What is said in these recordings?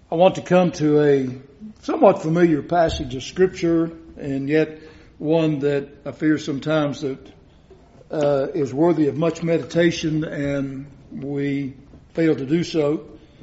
I want to come to a somewhat familiar passage of Scripture, and yet one that I fear sometimes that is worthy of much meditation, and we fail to do so.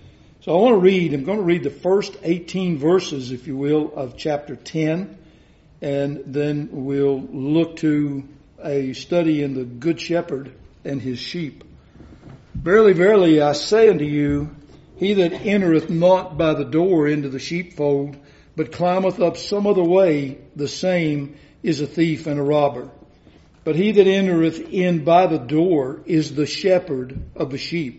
So I'm going to read the first 18 verses, if you will, of chapter 10, and then we'll look to a study in the Good Shepherd and his sheep. Verily, verily, I say unto you, he that entereth not by the door into the sheepfold, but climbeth up some other way, the same is a thief and a robber. But he that entereth in by the door is the shepherd of the sheep.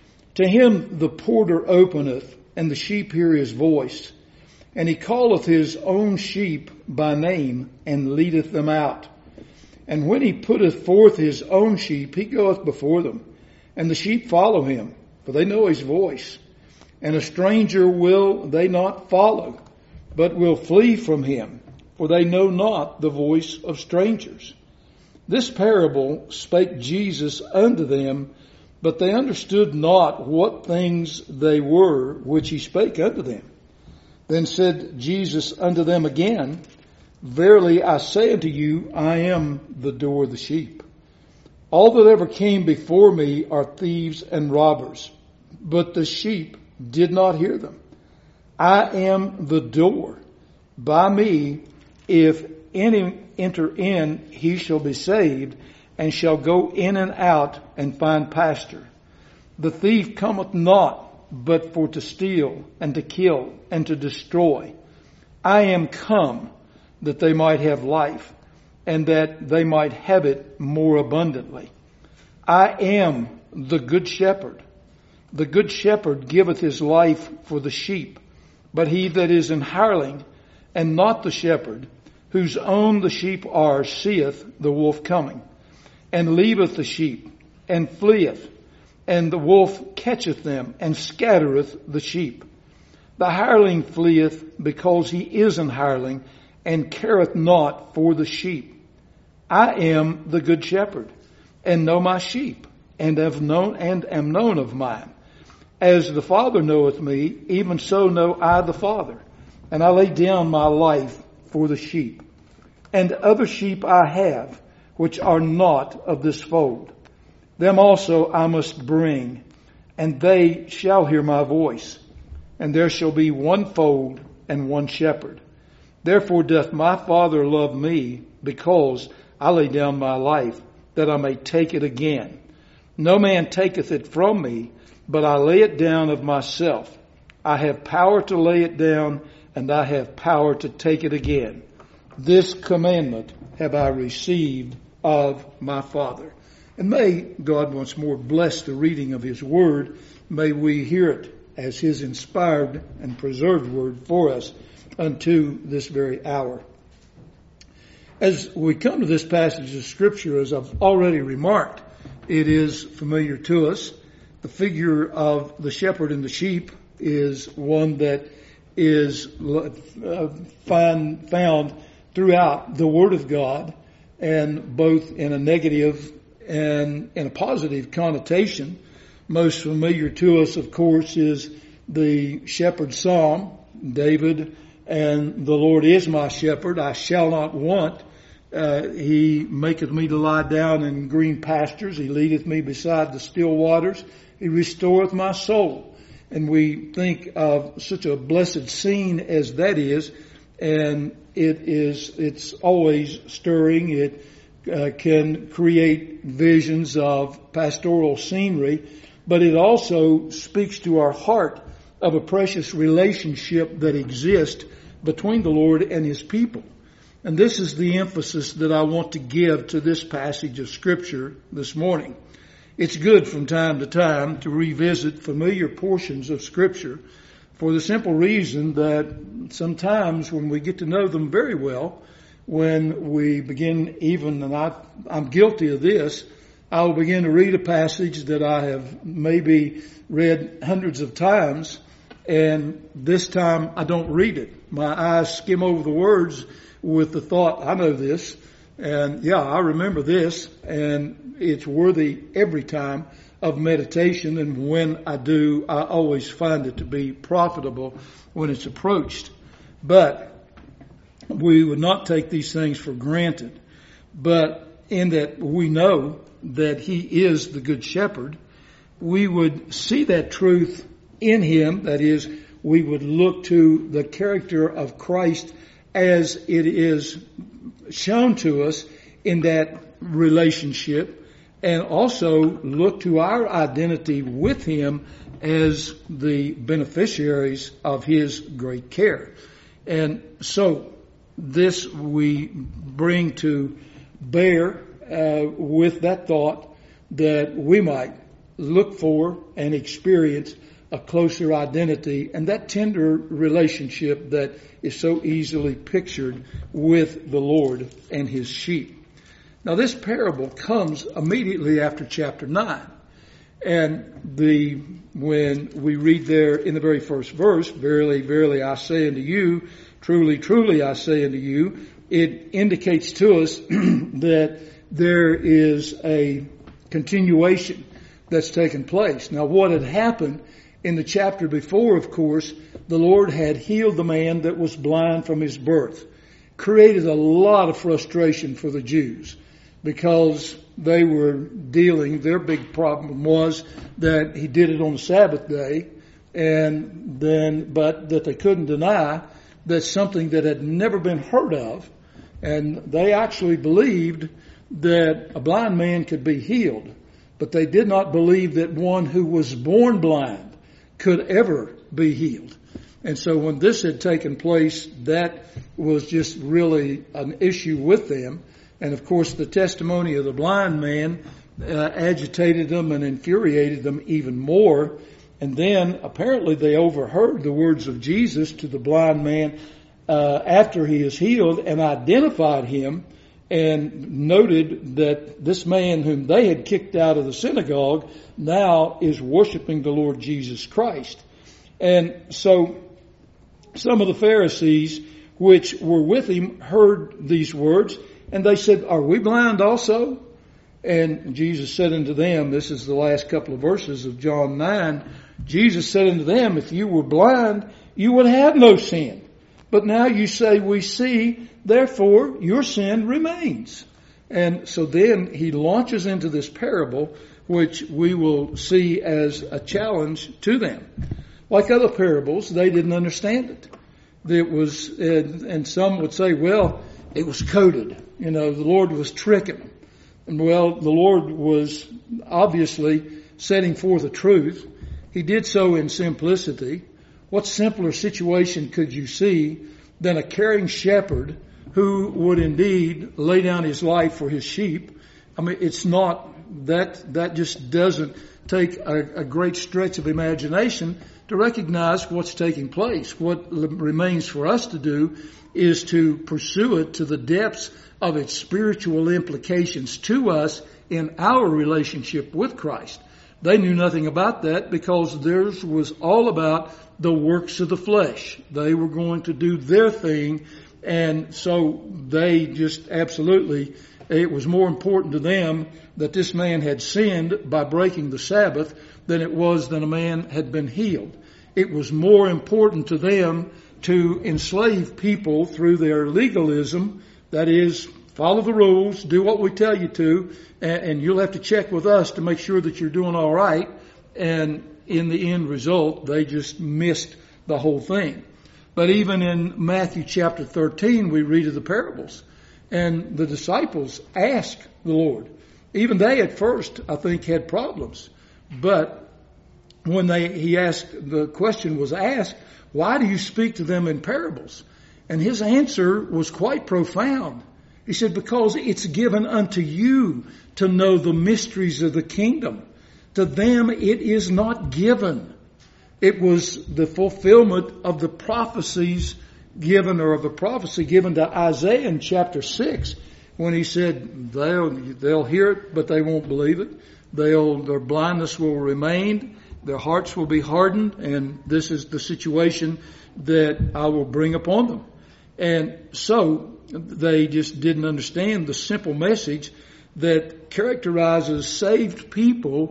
To him the porter openeth, and the sheep hear his voice. And he calleth his own sheep by name, and leadeth them out. And when he putteth forth his own sheep, he goeth before them. And the sheep follow him, for they know his voice. And a stranger will they not follow, but will flee from him, for they know not the voice of strangers. This parable spake Jesus unto them, but they understood not what things they were which he spake unto them. Then said Jesus unto them again, Verily I say unto you, I am the door of the sheep. All that ever came before me are thieves and robbers, but the sheep did not hear them. I am the door. By me, if any enter in, he shall be saved, and shall go in and out and find pasture. The thief cometh not, but for to steal, and to kill, and to destroy. I am come, that they might have life, and that they might have it more abundantly. I am the good shepherd. The good shepherd giveth his life for the sheep. But he that is an hireling, and not the shepherd, whose own the sheep are, seeth the wolf coming, and leaveth the sheep, and fleeth, and the wolf catcheth them, and scattereth the sheep. The hireling fleeth, because he is an hireling, and careth not for the sheep. I am the good shepherd, and know my sheep, and am known of mine. As the Father knoweth me, even so know I the Father, and I lay down my life for the sheep. And other sheep I have, which are not of this fold. Them also I must bring, and they shall hear my voice. And there shall be one fold and one shepherd. Therefore doth my Father love me, because I lay down my life, that I may take it again. No man taketh it from me, but I lay it down of myself. I have power to lay it down, and I have power to take it again. This commandment have I received of my Father. And may God once more bless the reading of his word. May we hear it as his inspired and preserved word for us unto this very hour. As we come to this passage of Scripture, as I've already remarked, it is familiar to us. The figure of the shepherd and the sheep is one that is found throughout the Word of God, and both in a negative and in a positive connotation. Most familiar to us, of course, is the shepherd psalm, David, and the Lord is my shepherd, I shall not want. He maketh me to lie down in green pastures. He leadeth me beside the still waters. He restoreth my soul. And we think of such a blessed scene as that is, and it's always stirring. It can create visions of pastoral scenery, but it also speaks to our heart of a precious relationship that exists between the Lord and his people. And this is the emphasis that I want to give to this passage of Scripture this morning. It's good from time to time to revisit familiar portions of Scripture for the simple reason that sometimes when we get to know them very well, when we begin even, and I'm guilty of this, I'll begin to read a passage that I have maybe read hundreds of times, and this time I don't read it. My eyes skim over the words with the thought, I know this, and yeah, I remember this, and it's worthy every time of meditation, and when I do, I always find it to be profitable when it's approached. But we would not take these things for granted. But in that we know that He is the Good Shepherd, we would see that truth in Him. That is, we would look to the character of Christ as it is shown to us in that relationship, and also look to our identity with Him as the beneficiaries of His great care. And so this we bring to bear with that thought, that we might look for and experience a closer identity and that tender relationship that is so easily pictured with the Lord and His sheep. Now, this parable comes immediately after chapter 9. And when we read there in the very first verse, "Verily, verily, I say unto you, truly, truly, I say unto you," it indicates to us that there is a continuation that's taken place. Now, what had happened in the chapter before, of course, the Lord had healed the man that was blind from his birth. Created a lot of frustration for the Jews, because they were their big problem was that He did it on the Sabbath day, but that they couldn't deny that something that had never been heard of, and they actually believed that a blind man could be healed, but they did not believe that one who was born blind could ever be healed. And so when this had taken place, that was just really an issue with them. And of course, the testimony of the blind man agitated them and infuriated them even more. And then apparently they overheard the words of Jesus to the blind man after he is healed, and identified him and noted that this man whom they had kicked out of the synagogue now is worshiping the Lord Jesus Christ. And so some of the Pharisees which were with him heard these words, and they said, "Are we blind also?" And Jesus said unto them, this is the last couple of verses of John 9, Jesus said unto them, "If you were blind, you would have no sin. But now you say, we see, therefore your sin remains." And so then He launches into this parable, which we will see as a challenge to them. Like other parables, they didn't understand it. It was, and some would say, well, it was coded. The Lord was tricking them. And well, the Lord was obviously setting forth a truth. He did so in simplicity. What simpler situation could you see than a caring shepherd who would indeed lay down his life for his sheep? I mean, it's not that just doesn't take a great stretch of imagination to recognize what's taking place. What remains for us to do is to pursue it to the depths of its spiritual implications to us in our relationship with Christ. They knew nothing about that, because theirs was all about the works of the flesh. They were going to do their thing, and so they just absolutely, it was more important to them that this man had sinned by breaking the Sabbath than it was that a man had been healed. It was more important to them to enslave people through their legalism, that is, follow the rules, do what we tell you to, and you'll have to check with us to make sure that you're doing all right. And in the end result, they just missed the whole thing. But even in Matthew chapter 13, we read of the parables. And the disciples asked the Lord. Even they at first, I think, had problems. But when the question was asked, "Why do you speak to them in parables?" And His answer was quite profound. He said, "Because it's given unto you to know the mysteries of the kingdom. To them it is not given." It was the fulfillment of the prophecies given, or of a prophecy given to Isaiah in chapter 6, when he said, they'll hear it, but they won't believe it. Their blindness will remain. Their hearts will be hardened. And this is the situation that I will bring upon them. And so they just didn't understand the simple message that characterizes saved people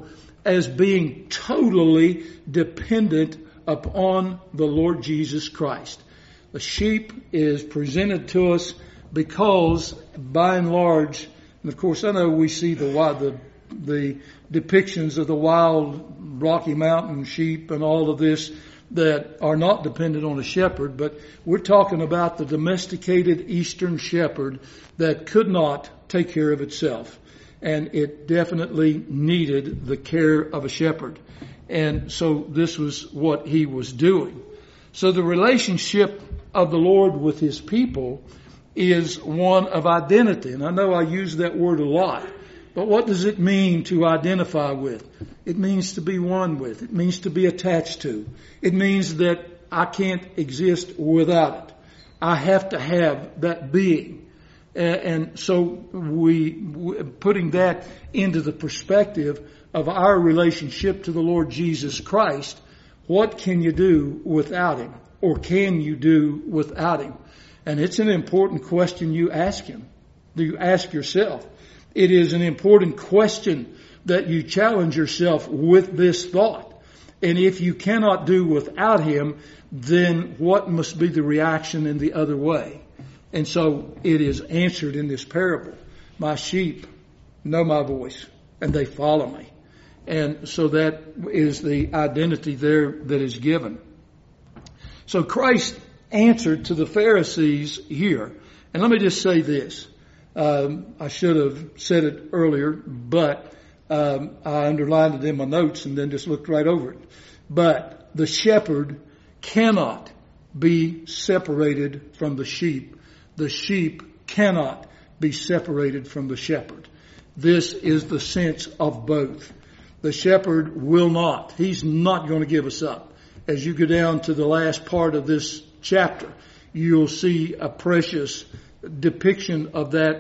as being totally dependent upon the Lord Jesus Christ. The sheep is presented to us because, by and large, and of course I know we see the depictions of the wild Rocky Mountain sheep and all of this that are not dependent on a shepherd, but we're talking about the domesticated eastern shepherd that could not take care of itself. And it definitely needed the care of a shepherd. And so this was what he was doing. So the relationship of the Lord with his people is one of identity. And I know I use that word a lot. But what does it mean to identify with? It means to be one with. It means to be attached to. It means that I can't exist without it. I have to have that being. And so we putting that into the perspective of our relationship to the Lord Jesus Christ, what can you do without him? Or can you do without him? And it's an important question you ask him. Do you ask yourself? It is an important question that you challenge yourself with this thought. And if you cannot do without him, then what must be the reaction in the other way? And so it is answered in this parable. My sheep know my voice and they follow me. And so that is the identity there that is given. So Christ answered to the Pharisees here. And let me just say this. I should have said it earlier, but I underlined it in my notes and then just looked right over it. But the shepherd cannot be separated from the sheep. The sheep cannot be separated from the shepherd. This is the sense of both. The shepherd will not. He's not going to give us up. As you go down to the last part of this chapter, you'll see a precious depiction of that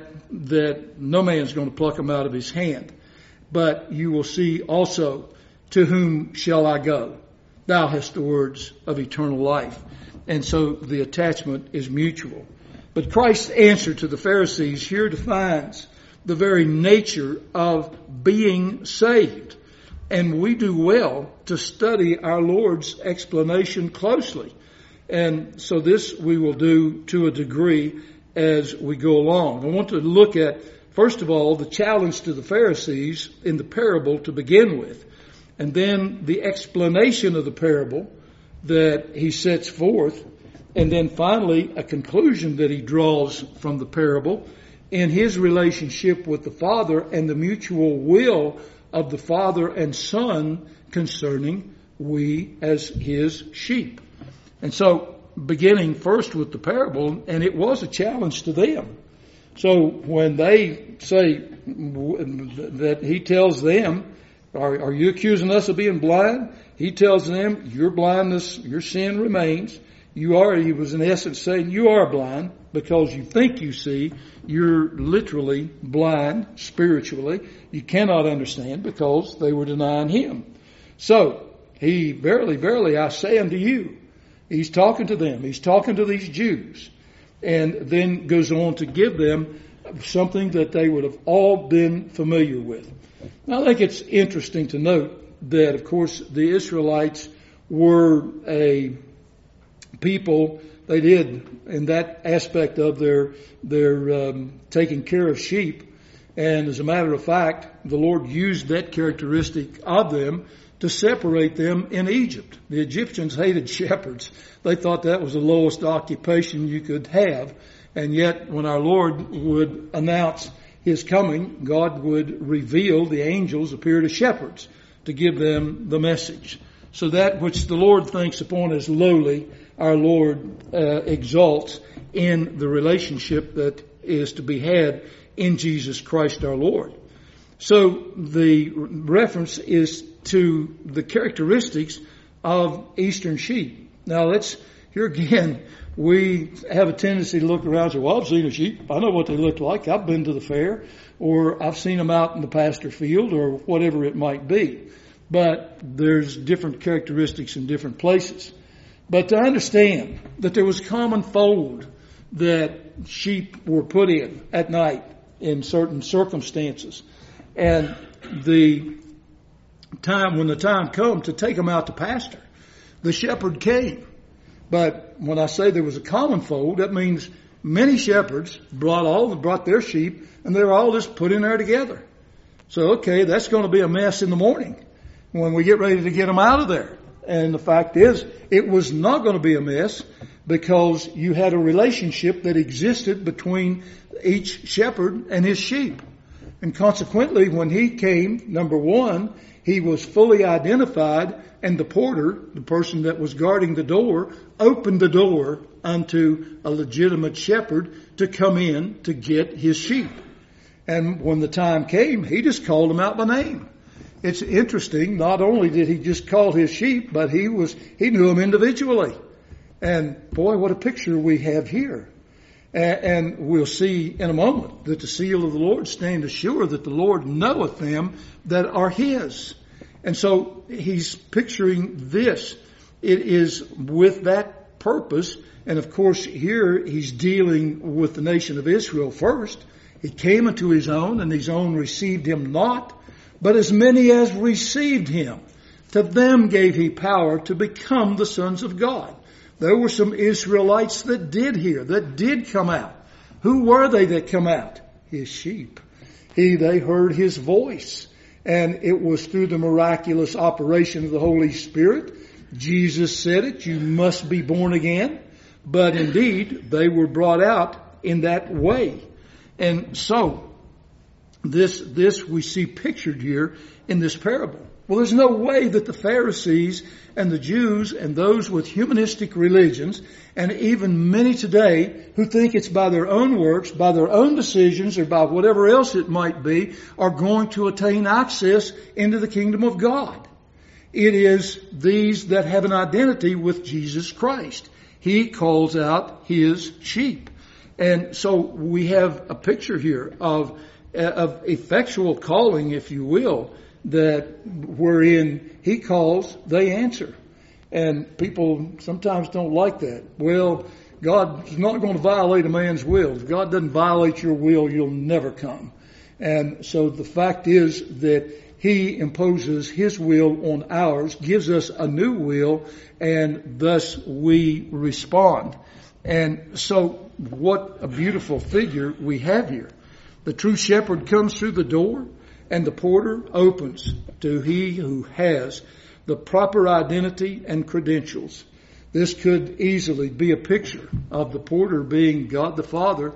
no man's going to pluck him out of his hand. But you will see also, to whom shall I go? Thou hast the words of eternal life. And so the attachment is mutual. But Christ's answer to the Pharisees here defines the very nature of being saved. And we do well to study our Lord's explanation closely. And so this we will do to a degree as we go along. I want to look at, first of all, the challenge to the Pharisees in the parable to begin with, and then the explanation of the parable that he sets forth, and then finally a conclusion that he draws from the parable in his relationship with the Father and the mutual will of the Father and Son concerning we as his sheep. And so, beginning first with the parable, and it was a challenge to them. So when they say that he tells them, are you accusing us of being blind? He tells them, your blindness, your sin remains. He was in essence saying, you are blind because you think you see. You're literally blind spiritually. You cannot understand because they were denying him. So, he, verily, verily, I say unto you, he's talking to them. He's talking to these Jews. And then goes on to give them something that they would have all been familiar with. Now, I think it's interesting to note that, of course, the Israelites were a people, they did, in that aspect of their taking care of sheep. And as a matter of fact, the Lord used that characteristic of them to separate them in Egypt. The Egyptians hated shepherds. They thought that was the lowest occupation you could have. And yet, when our Lord would announce his coming, God would reveal the angels appear to shepherds to give them the message. So that which the Lord thinks upon as lowly, our Lord exalts in the relationship that is to be had in Jesus Christ our Lord. So the reference is to the characteristics of Eastern sheep. Now here again, we have a tendency to look around and say, well, I've seen a sheep. I know what they look like. I've been to the fair, or I've seen them out in the pasture field, or whatever it might be. But there's different characteristics in different places. But to understand that there was common fold that sheep were put in at night in certain circumstances. And the when the time come to take them out to pasture, the shepherd came. But when I say there was a common fold, that means many shepherds brought their sheep, and they were all just put in there together. So, okay, that's going to be a mess in the morning when we get ready to get them out of there. And the fact is, it was not going to be a mess because you had a relationship that existed between each shepherd and his sheep. And consequently, when he came, number one, he was fully identified, and the porter, the person that was guarding the door, opened the door unto a legitimate shepherd to come in to get his sheep. And when the time came, he just called them out by name. It's interesting, not only did he just call his sheep, but he knew them individually. And boy, what a picture we have here. And we'll see in a moment that the seal of the Lord standeth sure that the Lord knoweth them that are his. And so he's picturing this. It is with that purpose. And of course here he's dealing with the nation of Israel first. He came unto his own, and his own received him not. But as many as received him, to them gave he power to become the sons of God. There were some Israelites that did hear, that did come out. Who were they that come out? His sheep. They heard his voice. And it was through the miraculous operation of the Holy Spirit. Jesus said it, you must be born again. But indeed, they were brought out in that way. And so, this we see pictured here in this parable. Well, there's no way that the Pharisees and the Jews and those with humanistic religions, and even many today who think it's by their own works, by their own decisions, or by whatever else it might be, are going to attain access into the kingdom of God. It is these that have an identity with Jesus Christ. He calls out his sheep. And so we have a picture here of effectual calling, if you will, that wherein he calls, they answer. And people sometimes don't like that. Well, God is not going to violate a man's will. If God doesn't violate your will, you'll never come. And so the fact is that he imposes his will on ours, gives us a new will, and thus we respond. And so what a beautiful figure we have here. The true shepherd comes through the door, and the porter opens to he who has the proper identity and credentials. This could easily be a picture of the porter being God the Father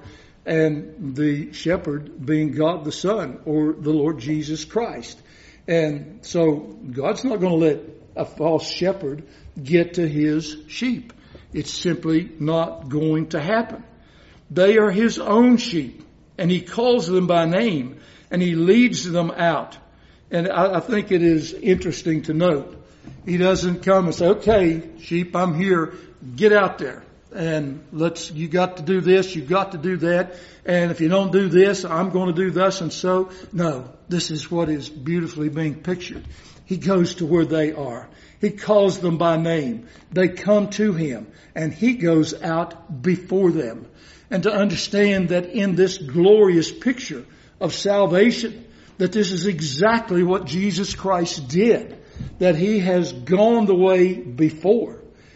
and the shepherd being God the Son, or the Lord Jesus Christ. And so God's not going to let a false shepherd get to his sheep. It's simply not going to happen. They are his own sheep, and he calls them by name, and he leads them out. And I think it is interesting to note, he doesn't come and say, okay, sheep, I'm here, get out there. And you got to do this, you got to do that. And if you don't do this, I'm going to do thus and so. No, this is what is beautifully being pictured. He goes to where they are. He calls them by name. They come to him, and he goes out before them. And to understand that in this glorious picture of salvation, that this is exactly what Jesus Christ did, that he has gone the way before.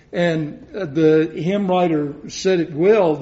And the hymn writer said it well,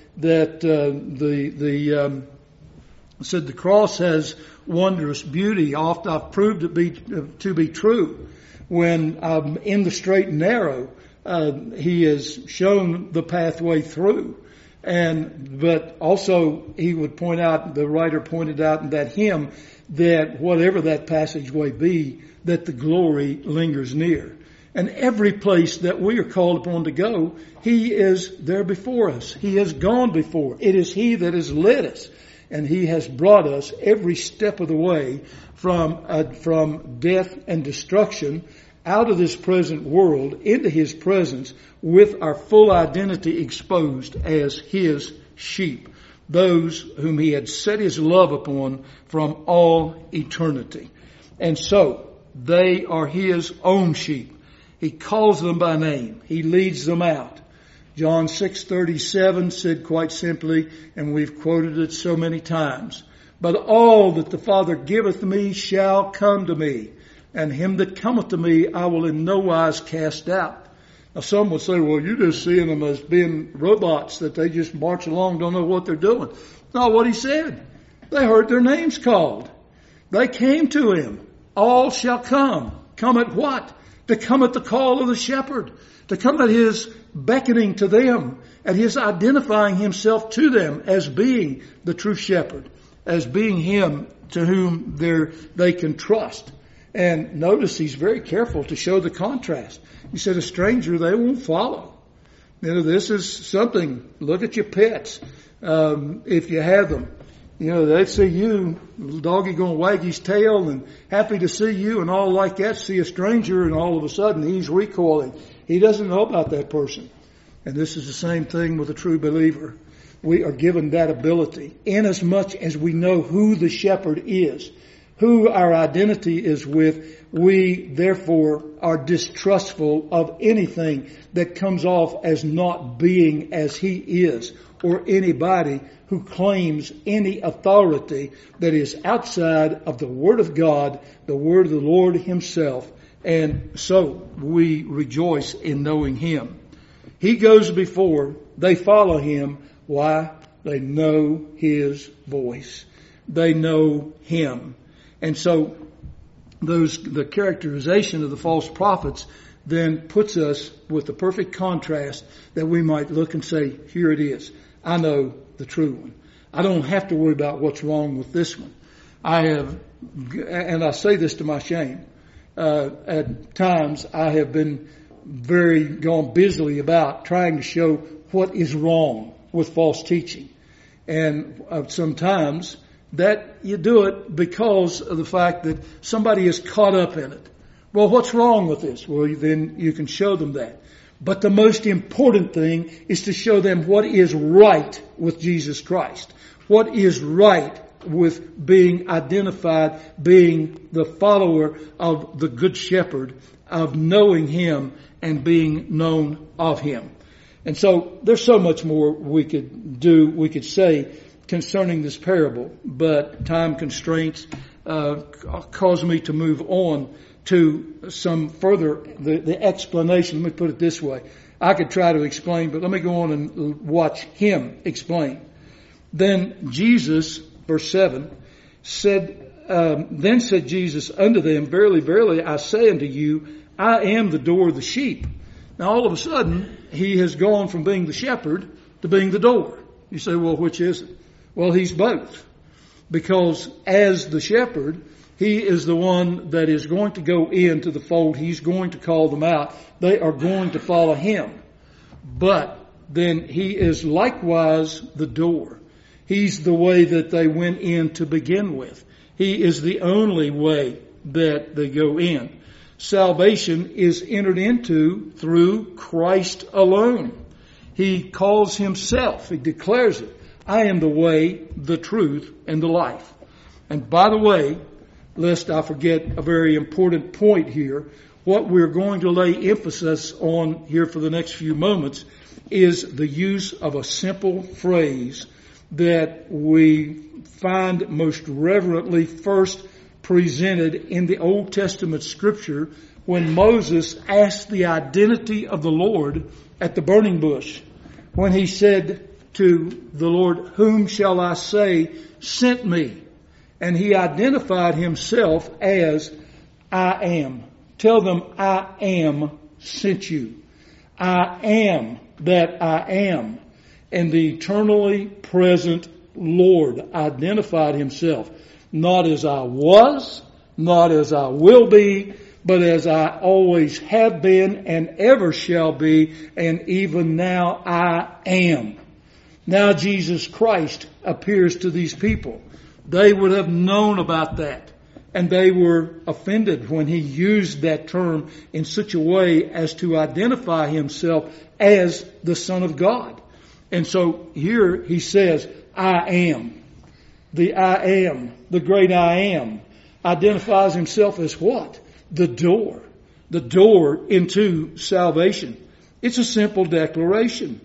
said the cross has wondrous beauty. Oft I've proved it to be true. When I'm in the straight and narrow, he has shown the pathway through. But also he would point out, the writer pointed out in that hymn, that whatever that passageway be, that the glory lingers near. And every place that we are called upon to go, he is there before us. He has gone before. It is he that has led us. And he has brought us every step of the way from death and destruction out of this present world into his presence with our full identity exposed as his sheep, those whom he had set his love upon from all eternity. And so they are his own sheep. He calls them by name. He leads them out. John 6:37 said quite simply, and we've quoted it so many times, but all that the Father giveth me shall come to me. and him that cometh to me I will in no wise cast out. Now some would say, well, you're just seeing them as being robots, that they just march along, don't know what they're doing. Not what he said. They heard their names called. They came to him. All shall come. Come at what? To come at the call of the shepherd. To come at his beckoning to them. At his identifying himself to them as being the true shepherd. As being him to whom they can trust. And notice he's very careful to show the contrast. He said a stranger they won't follow. You know, this is something. Look at your pets. If you have them. You know, they see you, little doggy going to wag his tail and happy to see you and all like that. See a stranger and all of a sudden he's recoiling. He doesn't know about that person. And this is the same thing with a true believer. We are given that ability inasmuch as we know who the shepherd is, who our identity is with. We therefore are distrustful of anything that comes off as not being as he is, or anybody who claims any authority that is outside of the Word of God, the Word of the Lord himself. And so we rejoice in knowing him. He goes before, they follow him. Why? They know his voice. They know him. And so the characterization of the false prophets then puts us with the perfect contrast that we might look and say, here it is. I know the true one. I don't have to worry about what's wrong with this one. And I say this to my shame, at times I have been gone busily about trying to show what is wrong with false teaching. And sometimes that you do it because of the fact that somebody is caught up in it. Well, what's wrong with this? Well, then you can show them that. But the most important thing is to show them what is right with Jesus Christ. What is right with being identified, being the follower of the Good Shepherd, of knowing him and being known of him. And so there's so much more we could say concerning this parable, but time constraints cause me to move on to some further, the explanation. Let me put it this way. I could try to explain, but let me go on and watch him explain. Then Jesus, verse 7, then said Jesus unto them, verily, verily, I say unto you, I am the door of the sheep. Now all of a sudden, he has gone from being the shepherd to being the door. You say, well, which is it? Well, he's both. Because as the shepherd, he is the one that is going to go into the fold. He's going to call them out. They are going to follow him. But then he is likewise the door. He's the way that they went in to begin with. He is the only way that they go in. Salvation is entered into through Christ alone. He calls himself, he declares it, I am the way, the truth, and the life. And by the way, lest I forget a very important point here, what we're going to lay emphasis on here for the next few moments is the use of a simple phrase that we find most reverently first presented in the Old Testament scripture when Moses asked the identity of the Lord at the burning bush. When he said to the Lord, whom shall I say sent me? And he identified himself as I am. Tell them I am sent you. I am that I am. And the eternally present Lord identified himself not as I was, not as I will be, but as I always have been and ever shall be, and even now I am. Now Jesus Christ appears to these people. They would have known about that. And they were offended when he used that term in such a way as to identify himself as the Son of God. And so here he says, I am. The I am, the great I am, identifies himself as what? The door. The door into salvation. It's a simple declaration.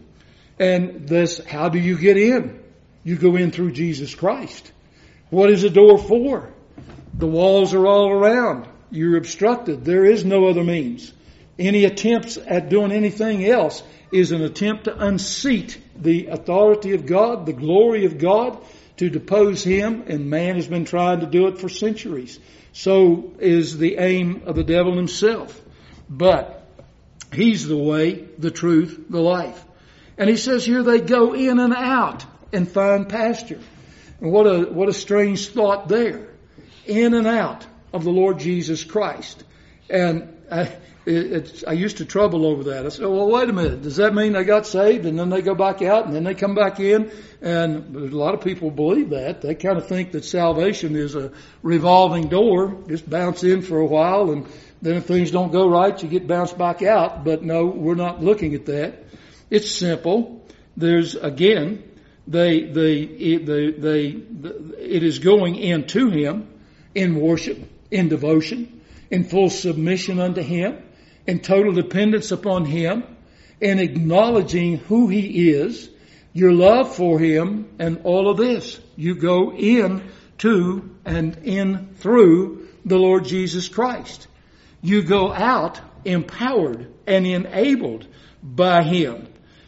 And this, how do you get in? You go in through Jesus Christ. What is the door for? The walls are all around. You're obstructed. There is no other means. Any attempts at doing anything else is an attempt to unseat the authority of God, the glory of God, to depose Him, and man has been trying to do it for centuries. So is the aim of the devil himself. But he's the way, the truth, the life. And he says here they go in and out and find pasture. And what a strange thought there. In and out of the Lord Jesus Christ. And I used to trouble over that. I said, well, wait a minute. Does that mean they got saved and then they go back out and then they come back in? And a lot of people believe that. They kind of think that salvation is a revolving door. Just bounce in for a while, and then if things don't go right, you get bounced back out. But no, we're not looking at that. It's simple. There's, again, it is going into Him in worship, in devotion, in full submission unto Him, in total dependence upon Him, in acknowledging who He is, your love for Him, and all of this. You go in to and in through the Lord Jesus Christ. You go out empowered and enabled by Him.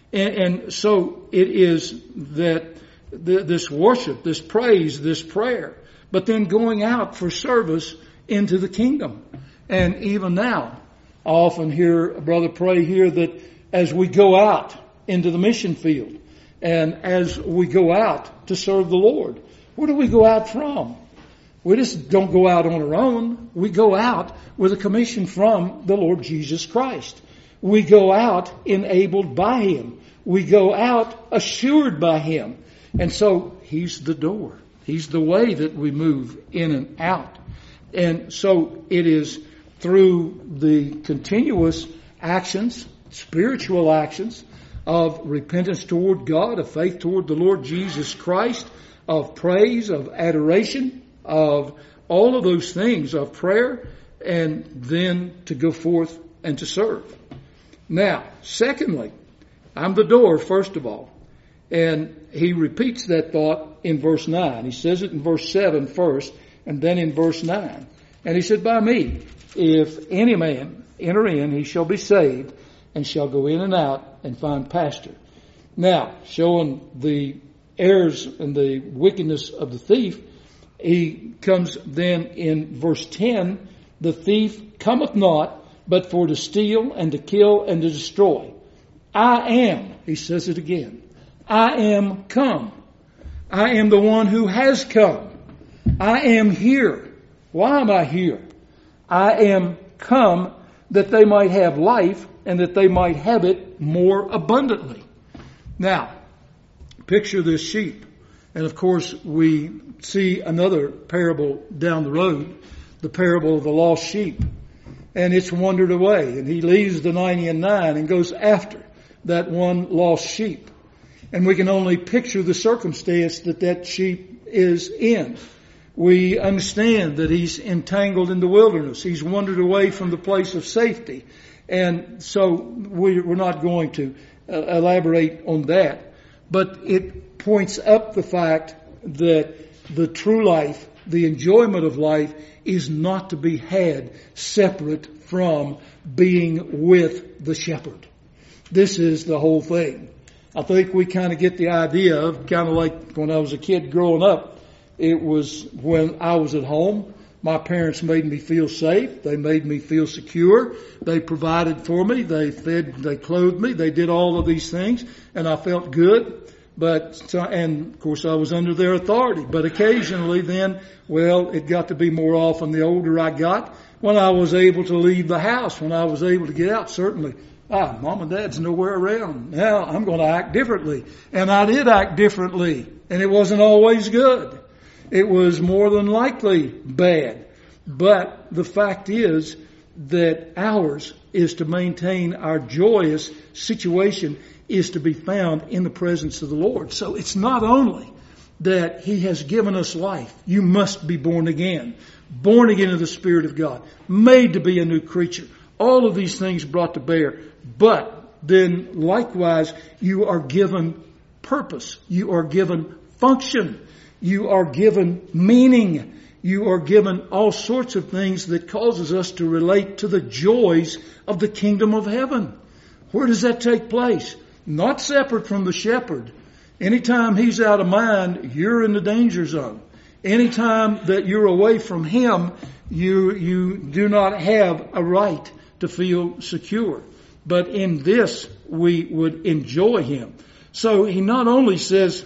And so it is that this worship, this praise, this prayer, but then going out for service into the kingdom. And even now, I often hear a brother pray here that as we go out into the mission field and as we go out to serve the Lord, where do we go out from? We just don't go out on our own. We go out with a commission from the Lord Jesus Christ. We go out enabled by Him. We go out assured by Him. And so He's the door. He's the way that we move in and out. And so it is through the continuous actions, spiritual actions of repentance toward God, of faith toward the Lord Jesus Christ, of praise, of adoration, of all of those things, of prayer, and then to go forth and to serve. Now, secondly, I'm the door, first of all. And he repeats that thought in verse 9. He says it in verse 7 first, and then in verse 9. And he said, by me, if any man enter in, he shall be saved, and shall go in and out and find pasture. Now, showing the errors and the wickedness of the thief, he comes then in verse 10, the thief cometh not, but for to steal and to kill and to destroy. I am, he says it again, I am come. I am the one who has come. I am here. Why am I here? I am come that they might have life and that they might have it more abundantly. Now, picture this sheep. And of course, we see another parable down the road, the parable of the lost sheep. And it's wandered away. And he leaves the 99 and goes after that one lost sheep. And we can only picture the circumstance that sheep is in. We understand that he's entangled in the wilderness. He's wandered away from the place of safety. And so we're not going to elaborate on that. But it points up the fact that the true life, the enjoyment of life, is not to be had separate from being with the shepherd. This is the whole thing. I think we kind of get the idea of kind of like when I was a kid growing up. It was when I was at home. My parents made me feel safe. They made me feel secure. They provided for me. They fed, they clothed me. They did all of these things, and I felt good. And of course I was under their authority. But occasionally then, well, it got to be more often the older I got, when I was able to leave the house, when I was able to get out, certainly. Mom and Dad's nowhere around. Now I'm going to act differently. And I did act differently. And it wasn't always good. It was more than likely bad. But the fact is that ours is to maintain our joyous situation is to be found in the presence of the Lord. So it's not only that He has given us life. You must be born again. Born again of the Spirit of God. Made to be a new creature. All of these things brought to bear. But then likewise, you are given purpose. You are given function. You are given meaning. you are given all sorts of things that causes us to relate to the joys of the kingdom of heaven. Where does that take place? Not separate from the shepherd. Anytime he's out of mind, you're in the danger zone. Anytime that you're away from him, you do not have a right to feel secure. But in this, we would enjoy him. So he not only says,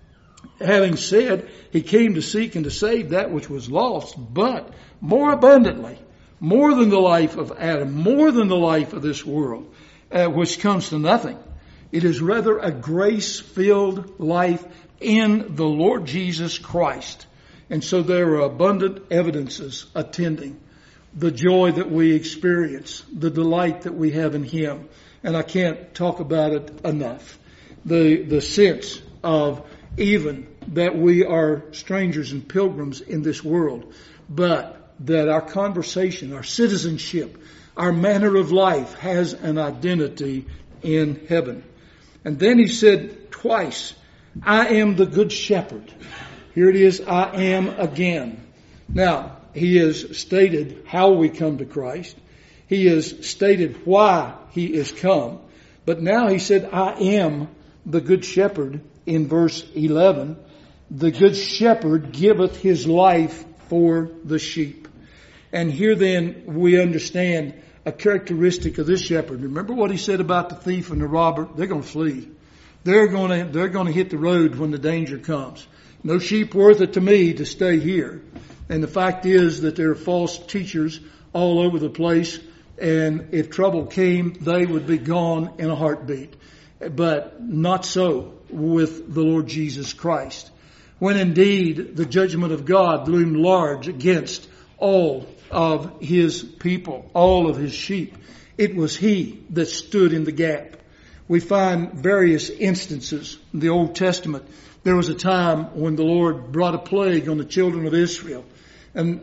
having said he came to seek and to save that which was lost, but more abundantly, more than the life of Adam, more than the life of this world, which comes to nothing. It is rather a grace-filled life in the Lord Jesus Christ. And so there are abundant evidences attending the joy that we experience, the delight that we have in him. And I can't talk about it enough. The sense of even that we are strangers and pilgrims in this world, but that our conversation, our citizenship, our manner of life has an identity in heaven. And then he said twice, I am the good shepherd. Here it is, I am again. Now, he has stated how we come to Christ. He has stated why he is come. But now he said, I am the good shepherd in verse 11. The good shepherd giveth his life for the sheep. And here then we understand a characteristic of this shepherd. Remember what he said about the thief and the robber? They're going to flee. They're going to hit the road when the danger comes. No sheep worth it to me to stay here. And the fact is that there are false teachers all over the place. And if trouble came, they would be gone in a heartbeat. But not so with the Lord Jesus Christ. When indeed the judgment of God loomed large against all of his people, all of his sheep, it was he that stood in the gap. We find various instances in the Old Testament. There was a time when the Lord brought a plague on the children of Israel. And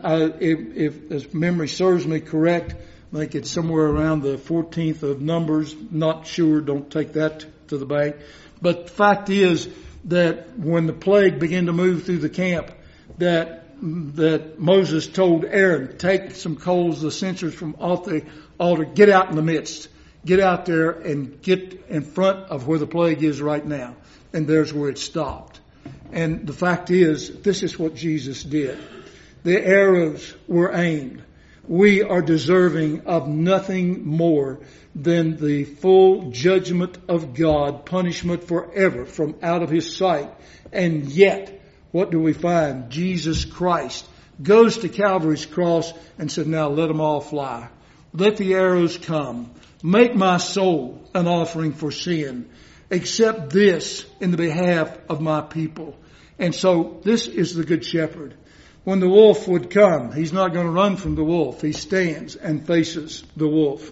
if memory serves me correct, I think it's somewhere around the 14th of Numbers. Not sure, don't take that to the bank. But the fact is that when the plague began to move through the camp, that Moses told Aaron, take some coals, the censers from off the altar, get out in the midst. Get out there and get in front of where the plague is right now. And there's where it stopped. And the fact is, this is what Jesus did. The arrows were aimed. We are deserving of nothing more than the full judgment of God, punishment forever from out of his sight. And yet, what do we find? Jesus Christ goes to Calvary's cross and said, now let them all fly. Let the arrows come. Make my soul an offering for sin. Accept this in the behalf of my people. And so this is the Good Shepherd. When the wolf would come, he's not going to run from the wolf. He stands and faces the wolf.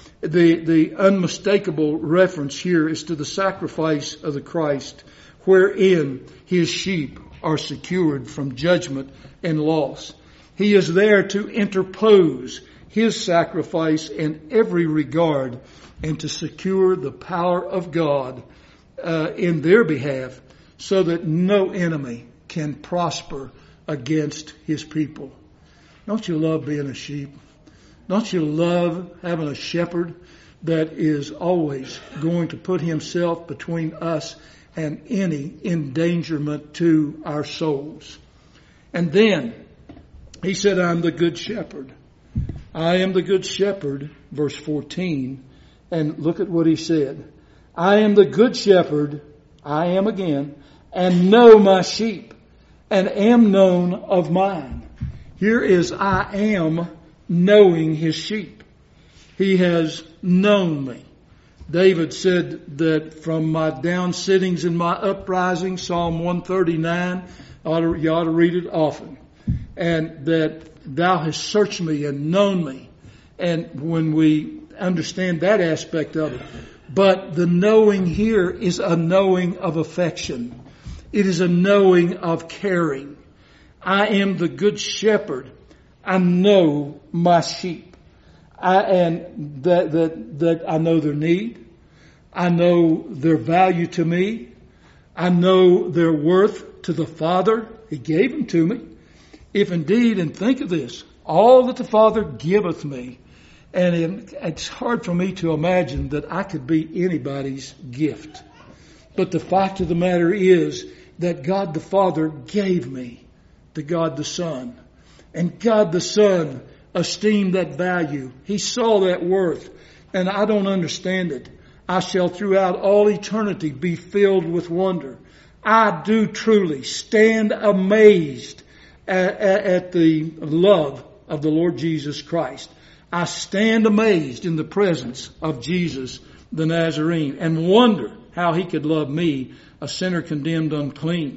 The unmistakable reference here is to the sacrifice of the Christ, wherein his sheep are secured from judgment and loss. He is there to interpose his sacrifice in every regard and to secure the power of God in their behalf so that no enemy can prosper against his people. Don't you love being a sheep? Don't you love having a shepherd that is always going to put himself between us and any endangerment to our souls? And then he said, I'm the good shepherd. I am the good shepherd, verse 14. And look at what he said. I am the good shepherd, I am again, and know my sheep, and am known of mine. Here is I am knowing his sheep. He has known me. David said that from my down sittings and my uprising, Psalm 139, you ought to read it often. And that thou hast searched me and known me. And when we understand that aspect of it. But the knowing here is a knowing of affection. It is a knowing of caring. I am the good shepherd. I know my sheep. And that I know their need. I know their value to me. I know their worth to the Father. He gave them to me. if indeed, and think of this, all that the Father giveth me, and it's hard for me to imagine that I could be anybody's gift. But the fact of the matter is that God the Father gave me to God the Son. And God the Son esteemed that value. He saw that worth. And I don't understand it. I shall throughout all eternity be filled with wonder. I do truly stand amazed at the love of the Lord Jesus Christ. I stand amazed in the presence of Jesus the Nazarene and wonder how he could love me, a sinner condemned unclean.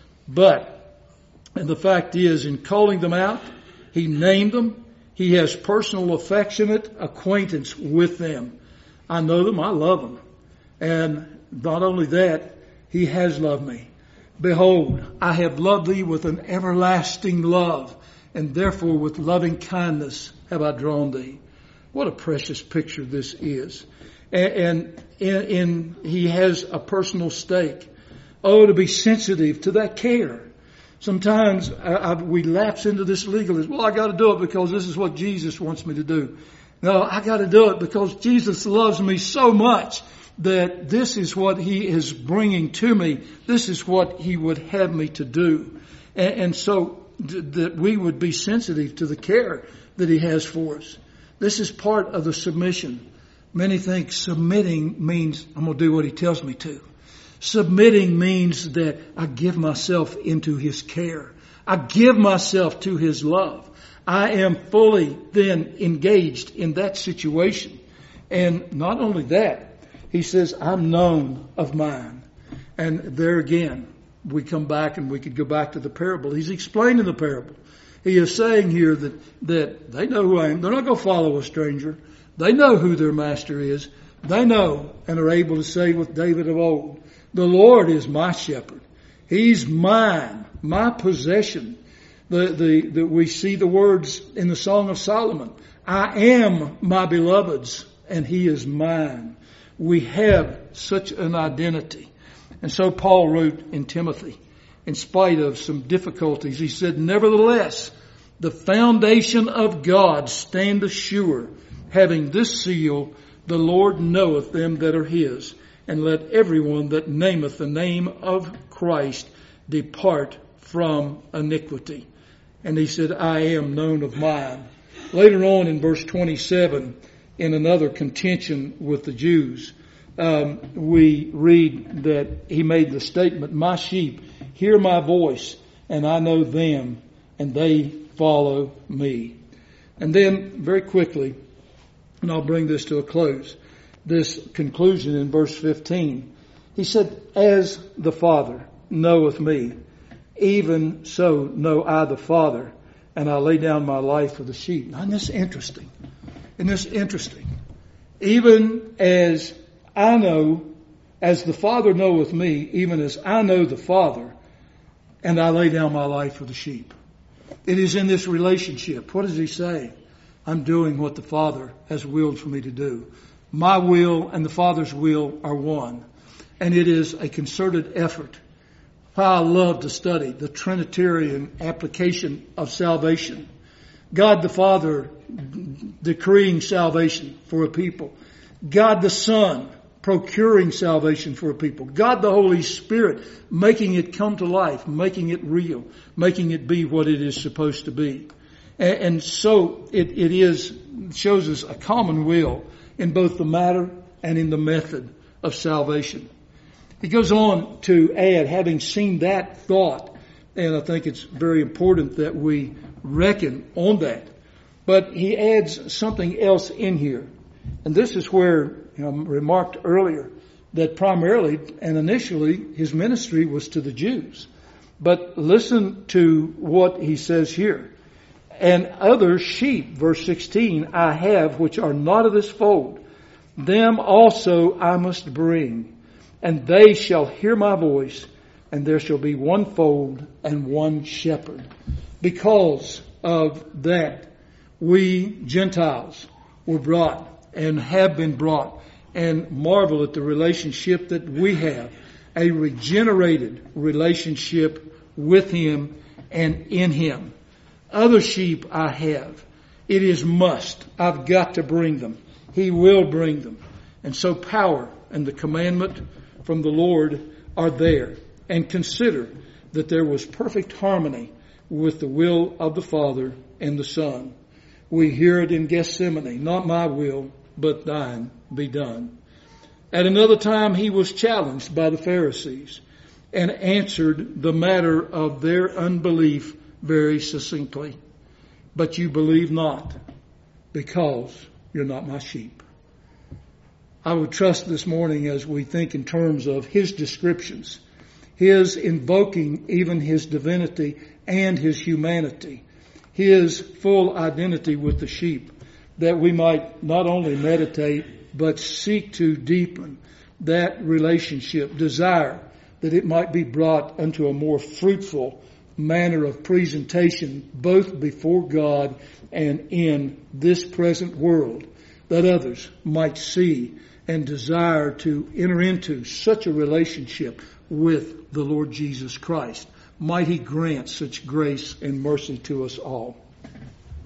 But, and the fact is, in calling them out, he named them. He has personal, affectionate acquaintance with them. I know them. I love them. And not only that, he has loved me. Behold, I have loved thee with an everlasting love, and therefore with loving kindness have I drawn thee. What a precious picture this is. And he has a personal stake. Oh, to be sensitive to that care. Sometimes we lapse into this legalism. Well, I got to do it because this is what Jesus wants me to do. No, I got to do it because Jesus loves me so much that this is what he is bringing to me. This is what he would have me to do. And so that we would be sensitive to the care that he has for us. This is part of the submission. Many think submitting means I'm going to do what he tells me to. Submitting means that I give myself into his care. I give myself to his love. I am fully then engaged in that situation. And not only that, he says, I'm known of mine. And there again, we come back and we could go back to the parable. He's explaining the parable. He is saying here that they know who I am. They're not going to follow a stranger. They know who their master is. They know and are able to say with David of old, the Lord is my shepherd. He's mine, my possession. We see the words in the Song of Solomon. I am my beloved's and he is mine. We have such an identity. And so Paul wrote in Timothy, in spite of some difficulties, he said, nevertheless, the foundation of God standeth sure, having this seal, the Lord knoweth them that are his. And let everyone that nameth the name of Christ depart from iniquity. And he said, I am known of mine. Later on in verse 27, in another contention with the Jews, we read that he made the statement, my sheep hear my voice, and I know them, and they follow me. And then very quickly, and I'll bring this to a close, this conclusion in verse 15. He said, as the Father knoweth me, even so know I the Father, and I lay down my life for the sheep. Now, isn't this interesting? Isn't this interesting? Even as I know, as the Father knoweth me, even as I know the Father, and I lay down my life for the sheep. It is in this relationship. What does he say? I'm doing what the Father has willed for me to do. My will and the Father's will are one. And it is a concerted effort. How I love to study the Trinitarian application of salvation. God the Father decreeing salvation for a people. God the Son procuring salvation for a people. God the Holy Spirit making it come to life, making it real, making it be what it is supposed to be. And so it shows us a common will in both the matter and in the method of salvation. He goes on to add, having seen that thought, and I think it's very important that we reckon on that. But he adds something else in here. And this is where I remarked earlier that primarily and initially his ministry was to the Jews. But listen to what he says here. And other sheep, verse 16, I have which are not of this fold. Them also I must bring. And they shall hear my voice, and there shall be one fold and one shepherd. Because of that, we Gentiles were brought and have been brought, and marvel at the relationship that we have, a regenerated relationship with him and in him. Other sheep I have. It is must. I've got to bring them. He will bring them. And so power and the commandment from the Lord are there. And consider that there was perfect harmony with the will of the Father and the Son. We hear it in Gethsemane, not my will, but thine be done. At another time he was challenged by the Pharisees and answered the matter of their unbelief very succinctly. But you believe not, because you're not my sheep. I would trust this morning as we think in terms of his descriptions, his invoking even his divinity and his humanity, his full identity with the sheep, that we might not only meditate, but seek to deepen that relationship, desire that it might be brought unto a more fruitful manner of presentation, both before God and in this present world, that others might see and desire to enter into such a relationship with the Lord Jesus Christ. Might he grant such grace and mercy to us all.